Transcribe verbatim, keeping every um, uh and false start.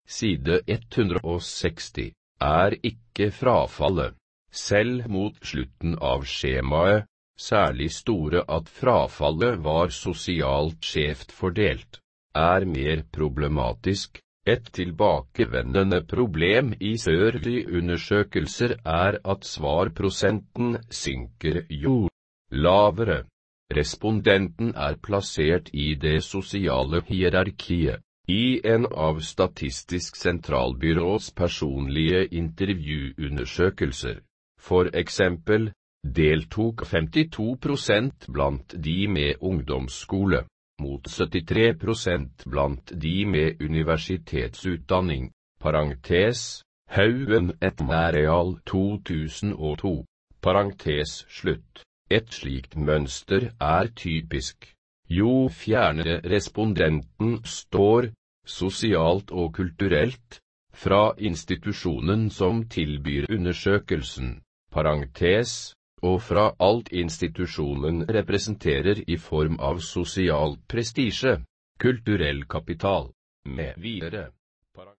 side ett hundre og seksti, er ikke frafallet, selv mot slutten av skjemaet, særlig store at frafallet var sosialt skjevt fordelt, er mer problematisk. Et tilbakevendende problem i sørlige undersøkelser er at svarprosenten synker jo lavere respondenten er plassert i det sosiale hierarkiet. I en av Statistisk sentralbyrås personlige intervjuundersøkelser, for eksempel, deltok femtito prosent blant de med ungdomsskole, mot syttitre prosent blant de med universitetsutdanning, parentes, Haugen et Næreal to tusen og to, parentes slutt. Et slikt mønster er typisk. Jo fjernere respondenten står, sosialt og kulturelt, fra institusjonen som tilbyr undersøkelsen, parentes, og fra alt institusjonen representerer i form av sosial prestisje, kulturell kapital, med videre.